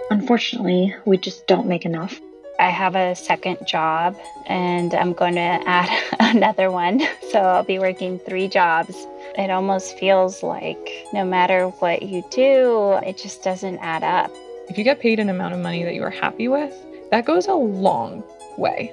Unfortunately, we just don't make enough. I have a second job and I'm going to add another one. So I'll be working 3 jobs. It almost feels like no matter what you do, it just doesn't add up. If you get paid an amount of money that you are happy with, that goes a long way.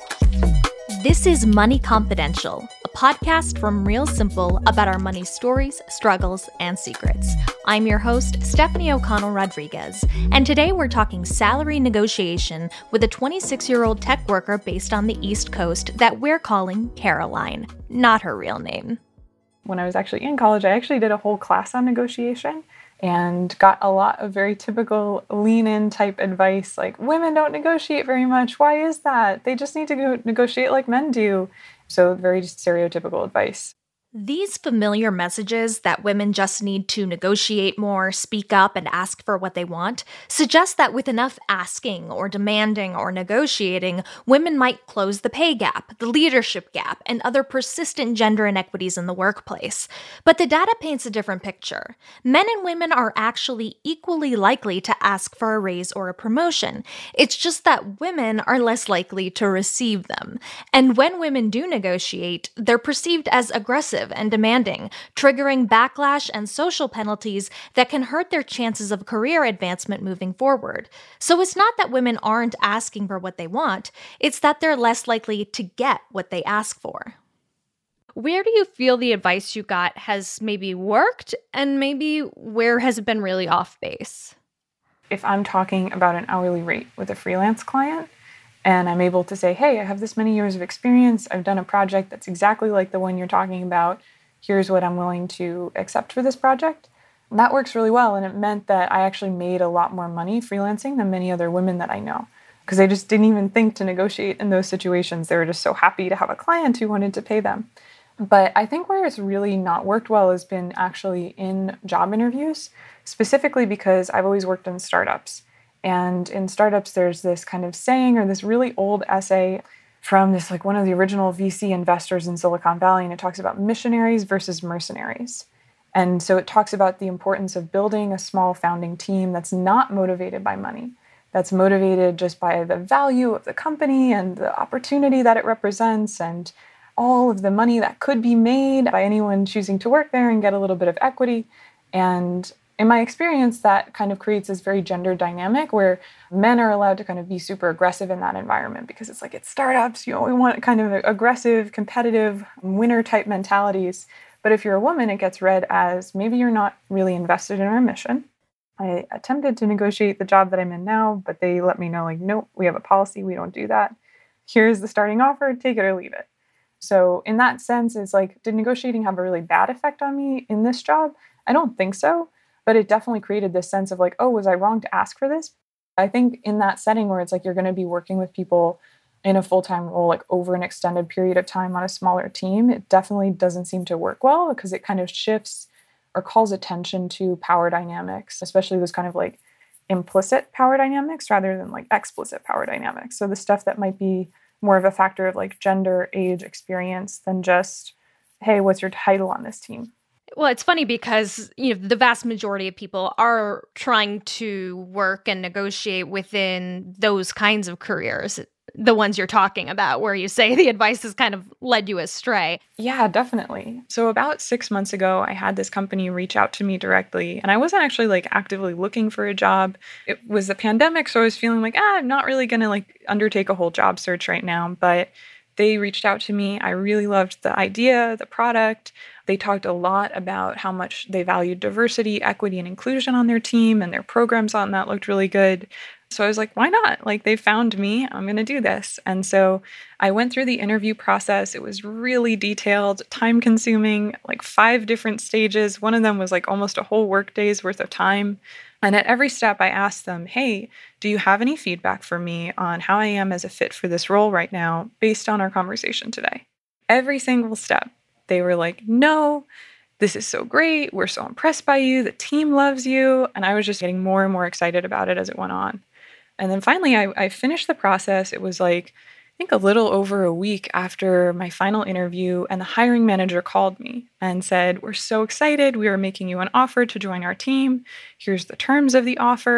This is Money Confidential, a podcast from Real Simple about our money stories, struggles, and secrets. I'm your host, Stephanie O'Connell Rodriguez, and today we're talking salary negotiation with a 26-year-old tech worker based on the East Coast that we're calling Caroline, not her real name. When I was actually in college, I actually did a whole class on negotiation and got a lot of very typical lean-in type advice, like women don't negotiate very much. Why is that? They just need to go negotiate like men do. So very stereotypical advice. These familiar messages that women just need to negotiate more, speak up, and ask for what they want suggest that with enough asking or demanding or negotiating, women might close the pay gap, the leadership gap, and other persistent gender inequities in the workplace. But the data paints a different picture. Men and women are actually equally likely to ask for a raise or a promotion. It's just that women are less likely to receive them. And when women do negotiate, they're perceived as aggressive and demanding, triggering backlash and social penalties that can hurt their chances of career advancement moving forward. So it's not that women aren't asking for what they want, it's that they're less likely to get what they ask for. Where do you feel the advice you got has maybe worked, and maybe where has it been really off base? If I'm talking about an hourly rate with a freelance client, and I'm able to say, hey, I have this many years of experience. I've done a project that's exactly like the one you're talking about. Here's what I'm willing to accept for this project. And that works really well. And it meant that I actually made a lot more money freelancing than many other women that I know, because they just didn't even think to negotiate in those situations. They were just so happy to have a client who wanted to pay them. But I think where it's really not worked well has been actually in job interviews, specifically because I've always worked in startups. And in startups, there's this kind of saying or this really old essay from this like one of the original VC investors in Silicon Valley, and it talks about missionaries versus mercenaries. And so it talks about the importance of building a small founding team that's not motivated by money, that's motivated just by the value of the company and the opportunity that it represents and all of the money that could be made by anyone choosing to work there and get a little bit of equity. And in my experience, that kind of creates this very gender dynamic where men are allowed to kind of be super aggressive in that environment because it's like it's startups, we want kind of aggressive, competitive, winner type mentalities. But if you're a woman, it gets read as maybe you're not really invested in our mission. I attempted to negotiate the job that I'm in now, but they let me know like, nope, we have a policy, we don't do that. Here's the starting offer, take it or leave it. So in that sense, it's like, did negotiating have a really bad effect on me in this job? I don't think so. But it definitely created this sense of like, oh, was I wrong to ask for this? I think in that setting where it's like you're going to be working with people in a full-time role, like over an extended period of time on a smaller team, it definitely doesn't seem to work well because it kind of shifts or calls attention to power dynamics, especially those kind of like implicit power dynamics rather than like explicit power dynamics. So the stuff that might be more of a factor of like gender, age, experience than just, hey, what's your title on this team? Well, it's funny because, the vast majority of people are trying to work and negotiate within those kinds of careers, the ones you're talking about, where you say the advice has kind of led you astray. Yeah, definitely. So about 6 months ago, I had this company reach out to me directly, and I wasn't actually like actively looking for a job. It was the pandemic, so I was feeling like, I'm not really going to like undertake a whole job search right now, but they reached out to me. I really loved the idea, the product. They talked a lot about how much they valued diversity, equity, and inclusion on their team, and their programs on that looked really good. So I was like, why not? Like, they found me. I'm going to do this. And so I went through the interview process. It was really detailed, time-consuming, like 5 different stages. One of them was like almost a whole workday's worth of time. And at every step, I asked them, hey, do you have any feedback for me on how I am as a fit for this role right now based on our conversation today? Every single step. They were like, no, this is so great. We're so impressed by you. The team loves you. And I was just getting more and more excited about it as it went on. And then finally, I finished the process. It was like, I think a little over a week after my final interview, and the hiring manager called me and said, we're so excited. We are making you an offer to join our team. Here's the terms of the offer.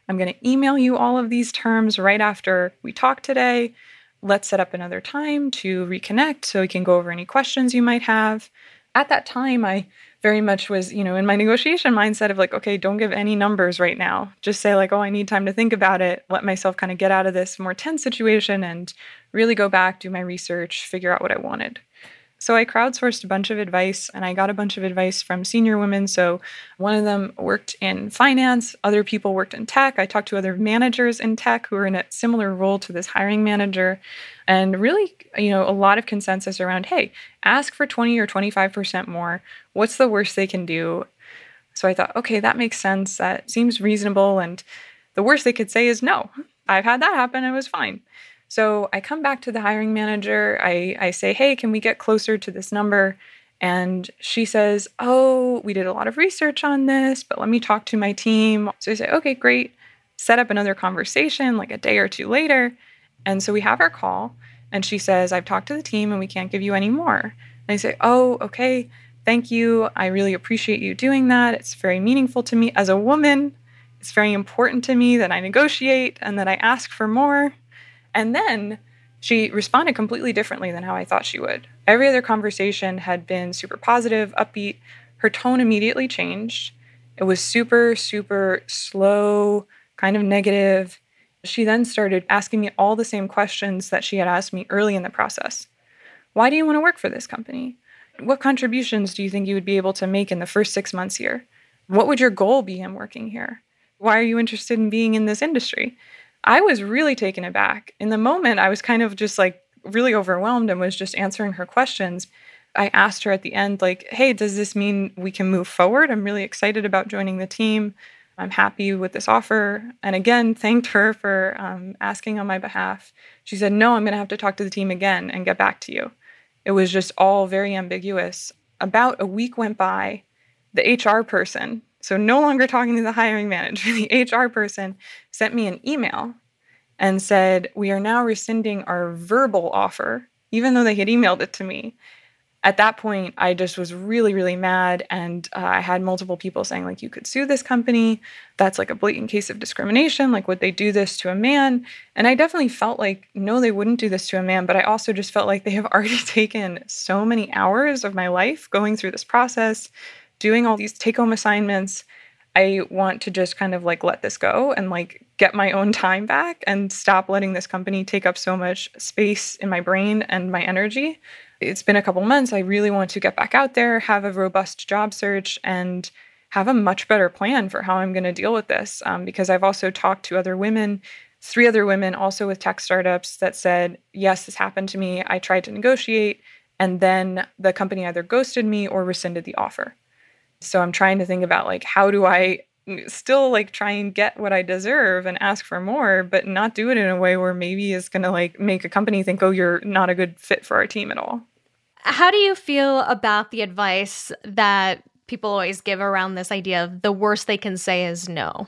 I'm going to email you all of these terms right after we talk today. Let's set up another time to reconnect so we can go over any questions you might have. At that time, I very much was, in my negotiation mindset of like, okay, don't give any numbers right now. Just say like, oh, I need time to think about it. Let myself kind of get out of this more tense situation and really go back, do my research, figure out what I wanted. So I crowdsourced a bunch of advice, and I got a bunch of advice from senior women. So one of them worked in finance. Other people worked in tech. I talked to other managers in tech who were in a similar role to this hiring manager. And really, a lot of consensus around, hey, ask for 20 or 25% more. What's the worst they can do? So I thought, okay, that makes sense. That seems reasonable. And the worst they could say is no. I've had that happen. It was fine. So I come back to the hiring manager. I say, hey, can we get closer to this number? And she says, oh, we did a lot of research on this, but let me talk to my team. So I say, okay, great. Set up another conversation like a day or two later. And so we have our call. And she says, I've talked to the team and we can't give you any more. And I say, oh, okay, thank you. I really appreciate you doing that. It's very meaningful to me as a woman. It's very important to me that I negotiate and that I ask for more. And then she responded completely differently than how I thought she would. Every other conversation had been super positive, upbeat. Her tone immediately changed. It was super, super slow, kind of negative. She then started asking me all the same questions that she had asked me early in the process. Why do you want to work for this company? What contributions do you think you would be able to make in the first 6 months here? What would your goal be in working here? Why are you interested in being in this industry? I was really taken aback. In the moment, I was kind of just like really overwhelmed and was just answering her questions. I asked her at the end, like, hey, does this mean we can move forward? I'm really excited about joining the team. I'm happy with this offer. And again, thanked her for asking on my behalf. She said, no, I'm going to have to talk to the team again and get back to you. It was just all very ambiguous. About a week went by. The HR person, so no longer talking to the hiring manager, the HR person sent me an email and said, we are now rescinding our verbal offer, even though they had emailed it to me. At that point, I just was really, really mad. And I had multiple people saying, like, you could sue this company. That's like a blatant case of discrimination. Like, would they do this to a man? And I definitely felt like, no, they wouldn't do this to a man. But I also just felt like they have already taken so many hours of my life going through this process, doing all these take-home assignments. I want to just kind of like let this go and like get my own time back and stop letting this company take up so much space in my brain and my energy. It's been a couple months. I really want to get back out there, have a robust job search, and have a much better plan for how I'm going to deal with this. Because I've also talked to other women, 3 other women also with tech startups that said, yes, this happened to me. I tried to negotiate, and then the company either ghosted me or rescinded the offer. So I'm trying to think about like, how do I still like try and get what I deserve and ask for more, but not do it in a way where maybe is going to like make a company think, oh, you're not a good fit for our team at all. How do you feel about the advice that people always give around this idea of the worst they can say is no?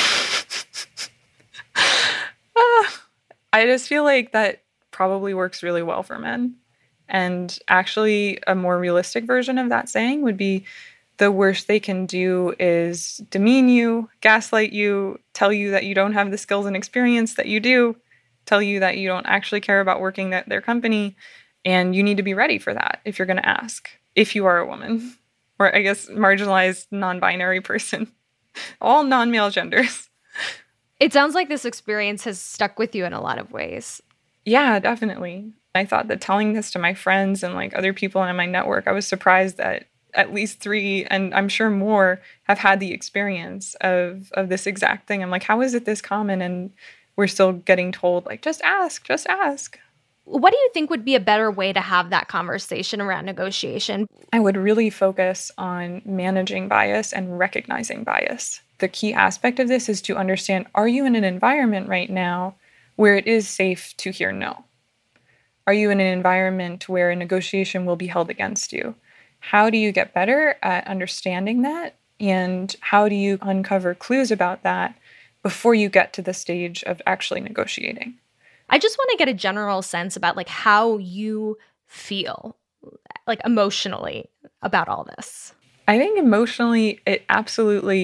I just feel like that probably works really well for men. And actually, a more realistic version of that saying would be, the worst they can do is demean you, gaslight you, tell you that you don't have the skills and experience that you do, tell you that you don't actually care about working at their company, and you need to be ready for that if you're going to ask, if you are a woman, or I guess marginalized non-binary person, all non-male genders. It sounds like this experience has stuck with you in a lot of ways. Yeah, definitely. I thought that telling this to my friends and like other people in my network, I was surprised that at least 3, and I'm sure more, have had the experience of this exact thing. I'm like, how is it this common? And we're still getting told, like, just ask, just ask. What do you think would be a better way to have that conversation around negotiation? I would really focus on managing bias and recognizing bias. The key aspect of this is to understand, are you in an environment right now where it is safe to hear no? Are you in an environment where a negotiation will be held against you? How do you get better at understanding that? And how do you uncover clues about that before you get to the stage of actually negotiating? I just want to get a general sense about like how you feel, like emotionally, about all this. I think emotionally, it absolutely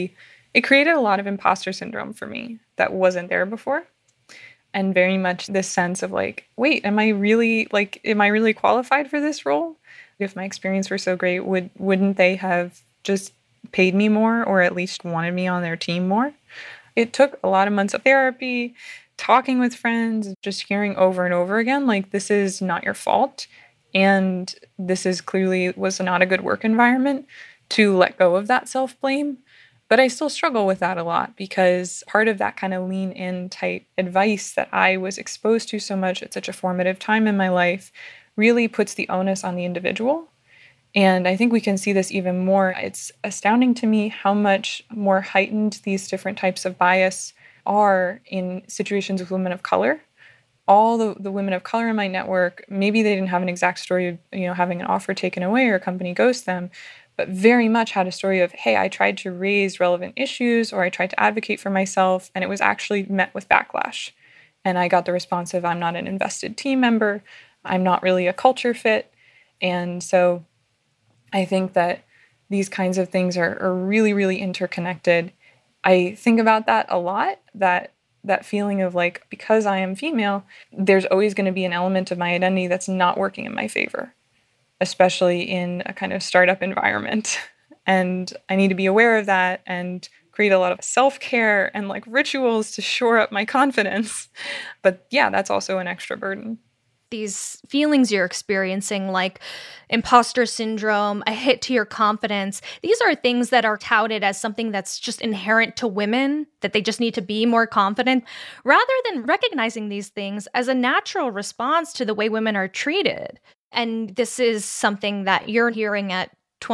It created a lot of imposter syndrome for me that wasn't there before. And very much this sense of like, wait, am I really qualified for this role? If my experience were so great, wouldn't they have just paid me more or at least wanted me on their team more? It took a lot of months of therapy, talking with friends, just hearing over and over again, like, this is not your fault. And this is clearly was not a good work environment, to let go of that self-blame. But I still struggle with that a lot because part of that kind of lean in type advice that I was exposed to so much at such a formative time in my life really puts the onus on the individual. And I think we can see this even more. It's astounding to me how much more heightened these different types of bias are in situations with women of color. All the women of color in my network, maybe they didn't have an exact story of, having an offer taken away or a company ghost them, but very much had a story of, hey, I tried to raise relevant issues or I tried to advocate for myself, and it was actually met with backlash. And I got the response of, I'm not an invested team member, I'm not really a culture fit. And so I think that these kinds of things are really, really interconnected. I think about that a lot, that feeling of like, because I am female, there's always going to be an element of my identity that's not working in my favor, especially in a kind of startup environment. And I need to be aware of that and create a lot of self-care and like rituals to shore up my confidence. But yeah, that's also an extra burden. These feelings you're experiencing, like imposter syndrome, a hit to your confidence, these are things that are touted as something that's just inherent to women, that they just need to be more confident, rather than recognizing these things as a natural response to the way women are treated. And this is something that you're hearing at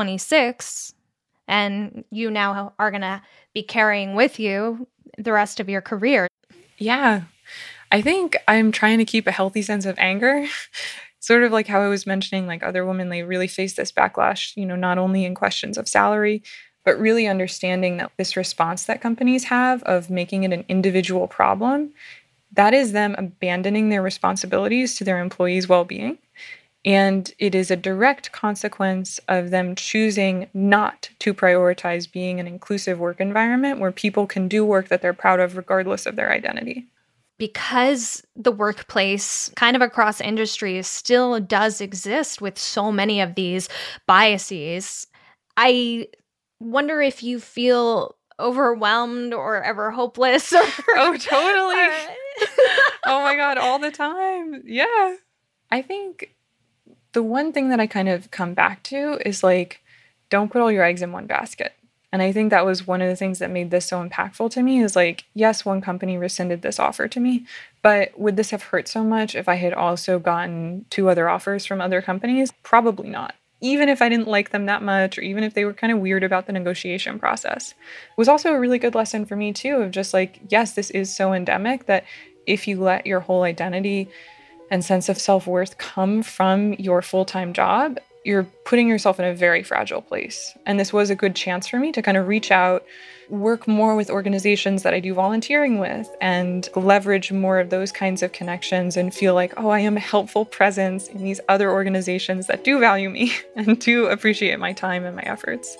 26, and you now are going to be carrying with you the rest of your career. Yeah. I think I'm trying to keep a healthy sense of anger, sort of like how I was mentioning, like other women, they really face this backlash, not only in questions of salary, but really understanding that this response that companies have of making it an individual problem, that is them abandoning their responsibilities to their employees' well-being. And it is a direct consequence of them choosing not to prioritize being an inclusive work environment where people can do work that they're proud of regardless of their identity. Because the workplace kind of across industries still does exist with so many of these biases, I wonder if you feel overwhelmed or ever hopeless. Oh, totally. Oh my God, all the time. Yeah. I think the one thing that I kind of come back to is like, don't put all your eggs in one basket. And I think that was one of the things that made this so impactful to me is like, yes, one company rescinded this offer to me, but would this have hurt so much if I had also gotten 2 other offers from other companies? Probably not. Even if I didn't like them that much, or even if they were kind of weird about the negotiation process. It was also a really good lesson for me too, of just like, yes, this is so endemic that if you let your whole identity and sense of self-worth come from your full-time job, you're putting yourself in a very fragile place. And this was a good chance for me to kind of reach out, work more with organizations that I do volunteering with, and leverage more of those kinds of connections and feel like, oh, I am a helpful presence in these other organizations that do value me and do appreciate my time and my efforts.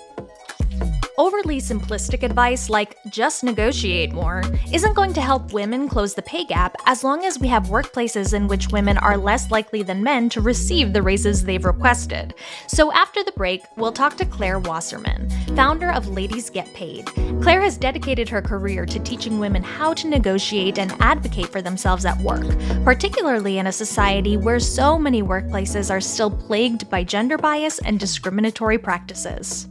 Overly simplistic advice like just negotiate more isn't going to help women close the pay gap as long as we have workplaces in which women are less likely than men to receive the raises they've requested. So after the break, we'll talk to Claire Wasserman, founder of Ladies Get Paid. Claire has dedicated her career to teaching women how to negotiate and advocate for themselves at work, particularly in a society where so many workplaces are still plagued by gender bias and discriminatory practices.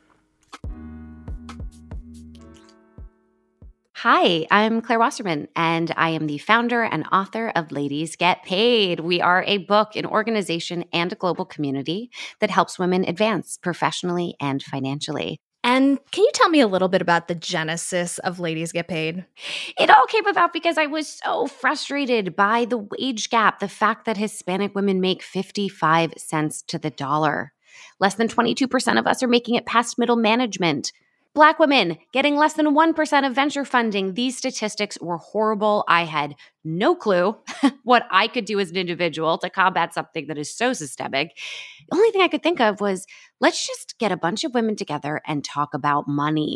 Hi, I'm Claire Wasserman, and I am the founder and author of Ladies Get Paid. We are a book, an organization, and a global community that helps women advance professionally and financially. And can you tell me a little bit about the genesis of Ladies Get Paid? It all came about because I was so frustrated by the wage gap, the fact that Hispanic women make 55 cents to the dollar. Less than 22% of us are making it past middle management. Black women getting less than 1% of venture funding. These statistics were horrible. I had no clue what I could do as an individual to combat something that is so systemic. The only thing I could think of was, let's just get a bunch of women together and talk about money.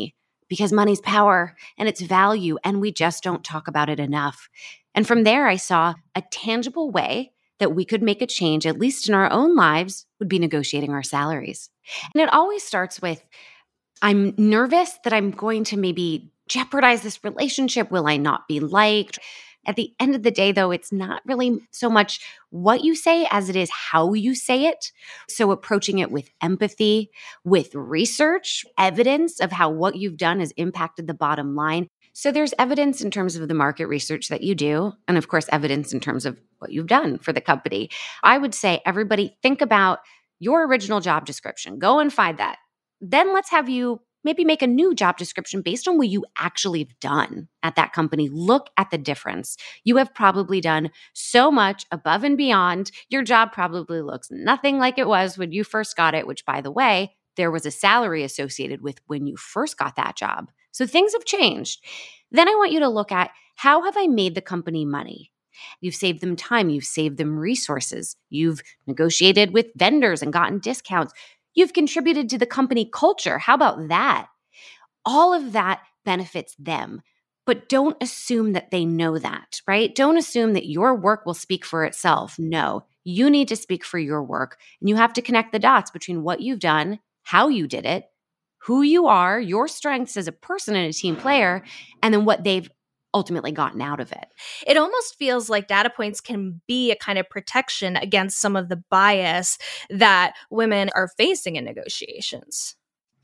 because money's power and it's value, and we just don't talk about it enough. And from there, I saw a tangible way that we could make a change, at least in our own lives, would be negotiating our salaries. And it always starts with, I'm nervous that I'm going to maybe jeopardize this relationship. Will I not be liked? At the end of the day, though, it's not really so much what you say as it is how you say it. So approaching it with empathy, with research, evidence of how what you've done has impacted the bottom line. So there's evidence in terms of the market research that you do, and of course, evidence in terms of what you've done for the company. I would say, everybody, think about your original job description. Go and find that. Then let's have you maybe make a new job description based on what you actually have done at that company. Look at the difference. You have probably done so much above and beyond. Your job probably looks nothing like it was when you first got it, which, by the way, there was a salary associated with when you first got that job. So things have changed. Then I want you to look at, how have I made the company money? You've saved them time. You've saved them resources. You've negotiated with vendors and gotten discounts. You've contributed to the company culture. How about that? All of that benefits them. But don't assume that they know that, right? Don't assume that your work will speak for itself. No, you need to speak for your work. And you have to connect the dots between what you've done, how you did it, who you are, your strengths as a person and a team player, and then what they've ultimately gotten out of it. It almost feels like data points can be a kind of protection against some of the bias that women are facing in negotiations.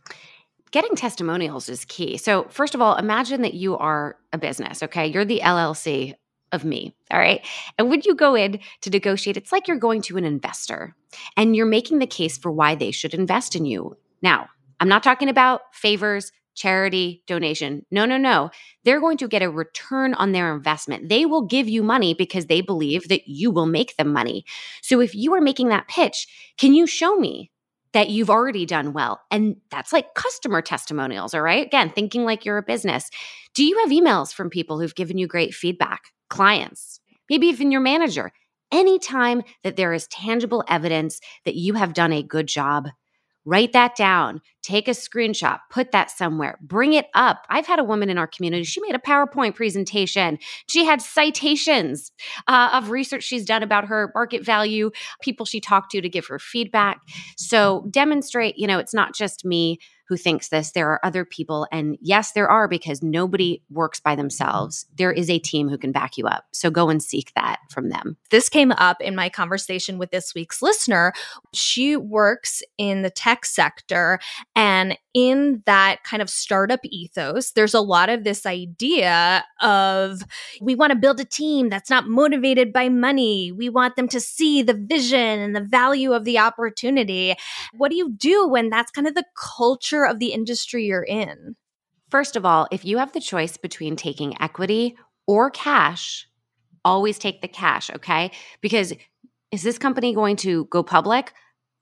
Getting testimonials is key. So first of all, imagine that you are a business, okay? You're the LLC of me, all right? And when you go in to negotiate, it's like you're going to an investor and you're making the case for why they should invest in you. Now, I'm not talking about favors, charity, donation. No. They're going to get a return on their investment. They will give you money because they believe that you will make them money. So if you are making that pitch, can you show me that you've already done well? And that's like customer testimonials, all right? Again, thinking like you're a business. Do you have emails from people who've given you great feedback? Clients, maybe even your manager. Anytime that there is tangible evidence that you have done a good job, write that down, take a screenshot, put that somewhere, bring it up. I've had a woman in our community, she made a PowerPoint presentation. She had citations of research she's done about her market value, people she talked to give her feedback. So demonstrate, it's not just me who thinks this. There are other people. And yes, there are, because nobody works by themselves. There is a team who can back you up. So go and seek that from them. This came up in my conversation with this week's listener. She works in the tech sector, and in that kind of startup ethos, there's a lot of this idea of, we want to build a team that's not motivated by money. We want them to see the vision and the value of the opportunity. What do you do when that's kind of the culture of the industry you're in? First of all, if you have the choice between taking equity or cash, always take the cash, okay? Because is this company going to go public?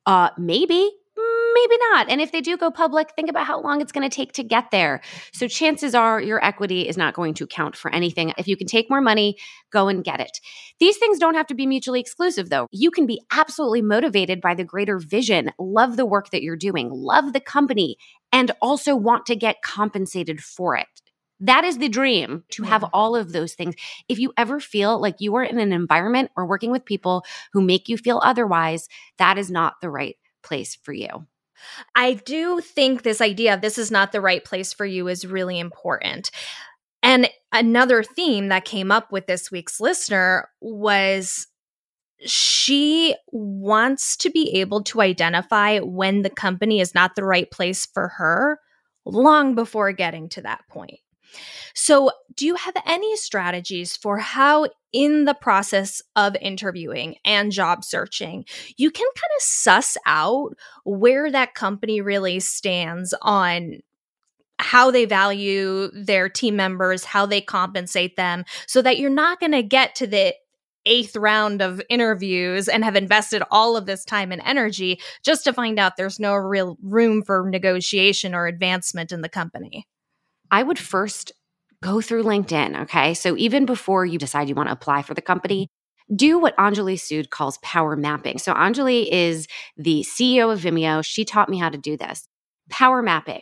Maybe. Maybe not. And if they do go public, think about how long it's going to take to get there. So chances are your equity is not going to count for anything. If you can take more money, go and get it. These things don't have to be mutually exclusive, though. You can be absolutely motivated by the greater vision, love the work that you're doing, love the company, and also want to get compensated for it. That is the dream, to have all of those things. If you ever feel like you are in an environment or working with people who make you feel otherwise, that is not the right place for you. I do think this idea of this is not the right place for you is really important. And another theme that came up with this week's listener was she wants to be able to identify when the company is not the right place for her long before getting to that point. So, do you have any strategies for how, in the process of interviewing and job searching, you can kind of suss out where that company really stands on how they value their team members, how they compensate them, so that you're not going to get to the 8th round of interviews and have invested all of this time and energy just to find out there's no real room for negotiation or advancement in the company? I would first go through LinkedIn, okay? So even before you decide you want to apply for the company, do what Anjali Sood calls power mapping. So Anjali is the CEO of Vimeo. She taught me how to do this. Power mapping.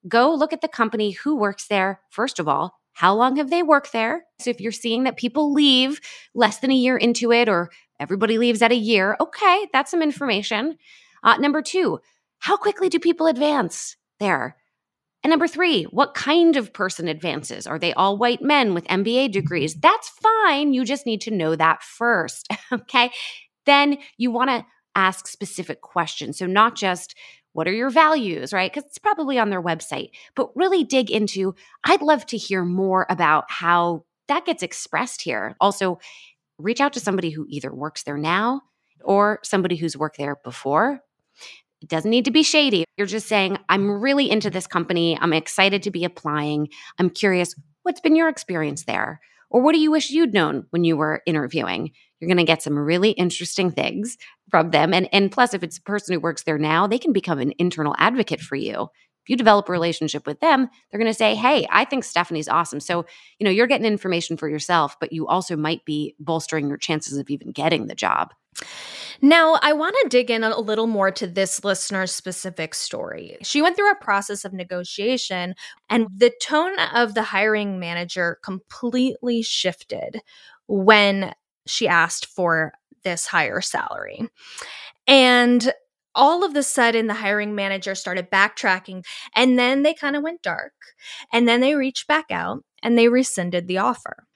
go look at the company, who works there. First of all, how long have they worked there? So if you're seeing that people leave less than a year into it, or everybody leaves at a year, okay, that's some information. Number 2, how quickly do people advance there? And number 3, what kind of person advances? Are they all white men with MBA degrees? That's fine. You just need to know that first, okay? Then you want to ask specific questions. So not just, what are your values, right? Because it's probably on their website, but really dig into, I'd love to hear more about how that gets expressed here. Also, reach out to somebody who either works there now or somebody who's worked there before. It doesn't need to be shady. You're just saying, I'm really into this company. I'm excited to be applying. I'm curious, what's been your experience there? Or what do you wish you'd known when you were interviewing? You're going to get some really interesting things from them. And plus, if it's a person who works there now, they can become an internal advocate for you. If you develop a relationship with them, they're going to say, hey, I think Stephanie's awesome. So, you're getting information for yourself, but you also might be bolstering your chances of even getting the job. Now, I want to dig in a little more to this listener's specific story. She went through a process of negotiation, and the tone of the hiring manager completely shifted when she asked for this higher salary. And all of a sudden, the hiring manager started backtracking, and then they kind of went dark, and then they reached back out and they rescinded the offer.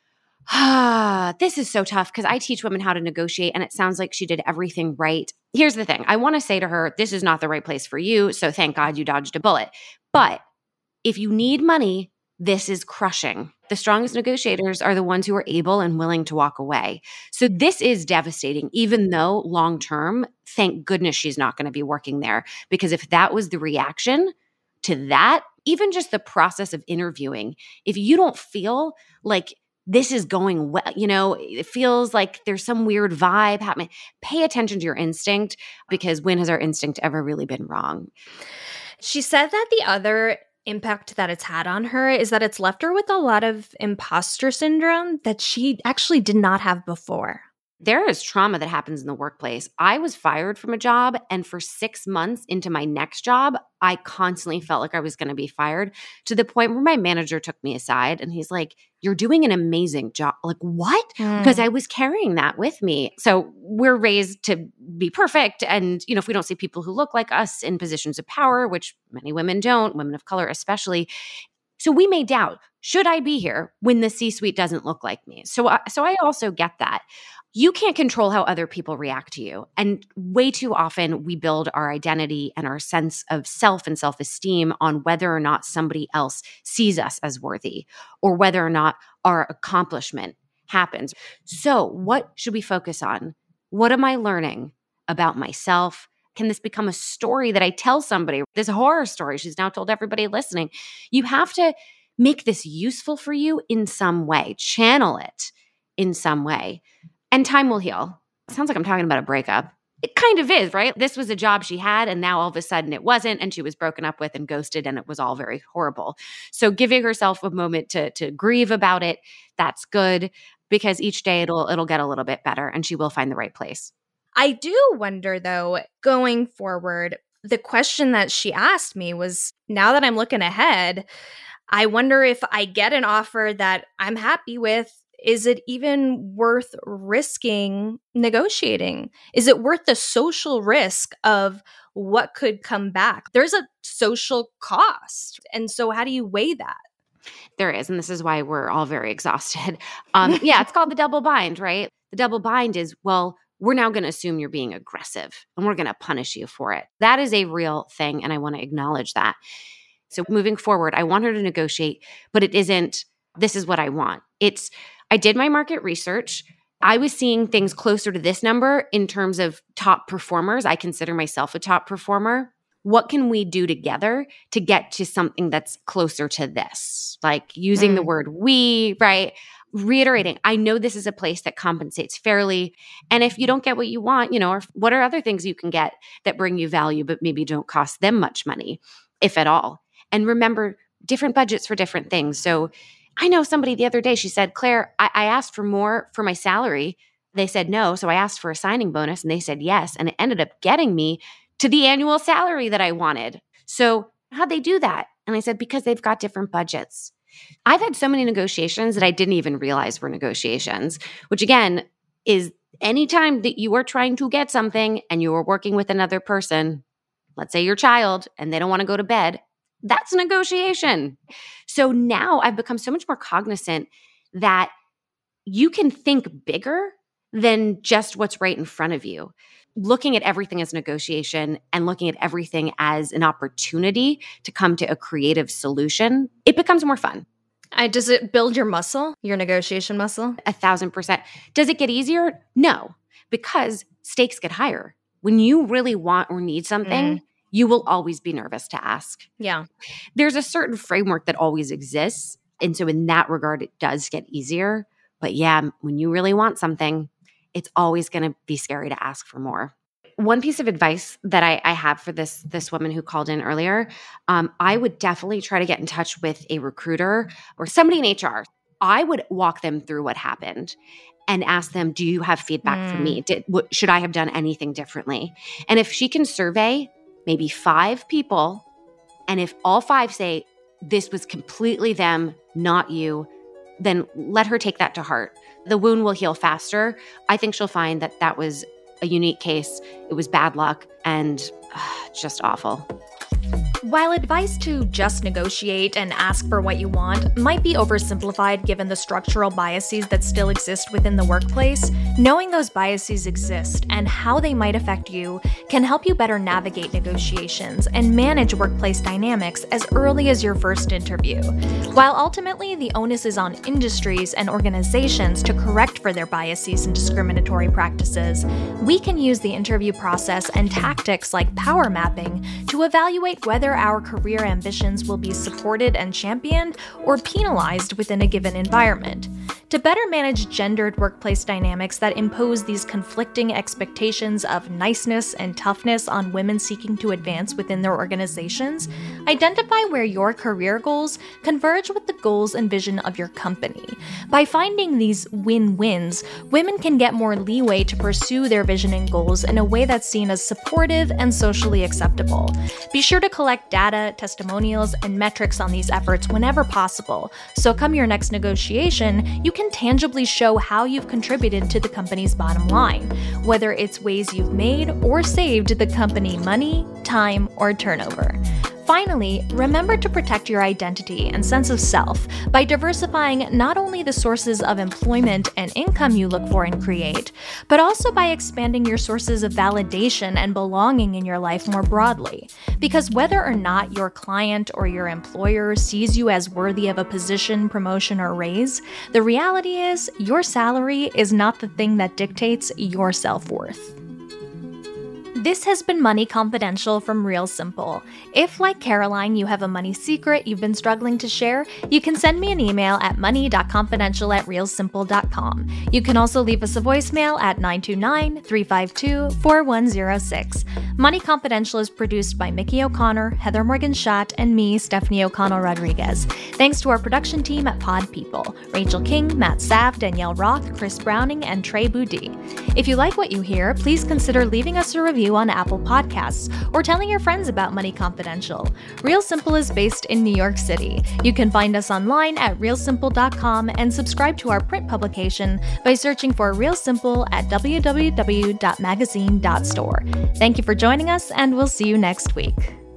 This is so tough because I teach women how to negotiate, and it sounds like she did everything right. Here's the thing. I want to say to her, this is not the right place for you, so thank God you dodged a bullet. But if you need money, this is crushing. The strongest negotiators are the ones who are able and willing to walk away. So this is devastating, even though long-term, thank goodness she's not going to be working there. Because if that was the reaction to that, even just the process of interviewing, if you don't feel like this is going well, it feels like there's some weird vibe happening, pay attention to your instinct, because when has our instinct ever really been wrong? She said that the other impact that it's had on her is that it's left her with a lot of imposter syndrome that she actually did not have before. There is trauma that happens in the workplace. I was fired from a job, and for 6 months into my next job, I constantly felt like I was going to be fired, to the point where my manager took me aside and he's like, you're doing an amazing job. Like, what? Because I was carrying that with me. So we're raised to be perfect. And, if we don't see people who look like us in positions of power, which many women don't, women of color especially, so we may doubt, should I be here when the C-suite doesn't look like me? So I also get that. You can't control how other people react to you. And way too often we build our identity and our sense of self and self-esteem on whether or not somebody else sees us as worthy, or whether or not our accomplishment happens. So what should we focus on? What am I learning about myself? Can this become a story that I tell somebody? This horror story she's now told everybody listening. You have to make this useful for you in some way, channel it in some way. And time will heal. Sounds like I'm talking about a breakup. It kind of is, right? This was a job she had, and now all of a sudden it wasn't, and she was broken up with and ghosted, and it was all very horrible. So giving herself a moment to grieve about it, that's good, because each day it'll get a little bit better, and she will find the right place. I do wonder, though, going forward, the question that she asked me was, now that I'm looking ahead, I wonder if I get an offer that I'm happy with, is it even worth risking negotiating? Is it worth the social risk of what could come back? There's a social cost. And so how do you weigh that? There is. And this is why we're all very exhausted. It's called the double bind, right? The double bind is, well, we're now going to assume you're being aggressive and we're going to punish you for it. That is a real thing. And I want to acknowledge that. So moving forward, I want her to negotiate, but it isn't, this is what I want. It's, I did my market research. I was seeing things closer to this number in terms of top performers. I consider myself a top performer. What can we do together to get to something that's closer to this? Like using the word we, right? Reiterating, I know this is a place that compensates fairly. And if you don't get what you want, or what are other things you can get that bring you value, but maybe don't cost them much money, if at all? And remember, different budgets for different things. So I know somebody the other day, she said, Claire, I asked for more for my salary. They said no. So I asked for a signing bonus and they said yes. And it ended up getting me to the annual salary that I wanted. So how'd they do that? And I said, because they've got different budgets. I've had so many negotiations that I didn't even realize were negotiations, which again is anytime that you are trying to get something and you are working with another person, let's say your child, and they don't want to go to bed, that's a negotiation. So now I've become so much more cognizant that you can think bigger than just what's right in front of you. Looking at everything as negotiation and looking at everything as an opportunity to come to a creative solution, it becomes more fun. Does it build your muscle, your negotiation muscle? 1,000%. Does it get easier? No, because stakes get higher. When you really want or need something, you will always be nervous to ask. Yeah. There's a certain framework that always exists. And so in that regard, it does get easier. But yeah, when you really want something, it's always going to be scary to ask for more. One piece of advice that I have for this woman who called in earlier, I would definitely try to get in touch with a recruiter or somebody in HR. I would walk them through what happened and ask them, do you have feedback for me? Should I have done anything differently? And if she can survey maybe 5 people, and if all 5 say this was completely them, not you, then let her take that to heart. The wound will heal faster. I think she'll find that that was a unique case. It was bad luck and just awful. While advice to just negotiate and ask for what you want might be oversimplified given the structural biases that still exist within the workplace, knowing those biases exist and how they might affect you can help you better navigate negotiations and manage workplace dynamics as early as your first interview. While ultimately the onus is on industries and organizations to correct for their biases and discriminatory practices, we can use the interview process and tactics like power mapping to evaluate whether our career ambitions will be supported and championed or penalized within a given environment. To better manage gendered workplace dynamics that impose these conflicting expectations of niceness and toughness on women seeking to advance within their organizations, identify where your career goals converge with the goals and vision of your company. By finding these win-wins, women can get more leeway to pursue their vision and goals in a way that's seen as supportive and socially acceptable. Be sure to collect data, testimonials, and metrics on these efforts whenever possible, so come your next negotiation, you can tangibly show how you've contributed to the company's bottom line, whether it's ways you've made or saved the company money, time, or turnover. Finally, remember to protect your identity and sense of self by diversifying not only the sources of employment and income you look for and create, but also by expanding your sources of validation and belonging in your life more broadly. Because whether or not your client or your employer sees you as worthy of a position, promotion, or raise, the reality is your salary is not the thing that dictates your self-worth. This has been Money Confidential from Real Simple. If, like Caroline, you have a money secret you've been struggling to share, you can send me an email at money.confidential@realsimple.com. You can also leave us a voicemail at 929-352-4106. Money Confidential is produced by Mickey O'Connor, Heather Morgan-Schott, and me, Stephanie O'Connell Rodriguez. Thanks to our production team at Pod People, Rachel King, Matt Sav, Danielle Roth, Chris Browning, and Trey Boudi. If you like what you hear, please consider leaving us a review on Apple Podcasts or telling your friends about Money Confidential. Real Simple is based in New York City. You can find us online at realsimple.com and subscribe to our print publication by searching for Real Simple at www.magazine.store. Thank you for joining us, and we'll see you next week.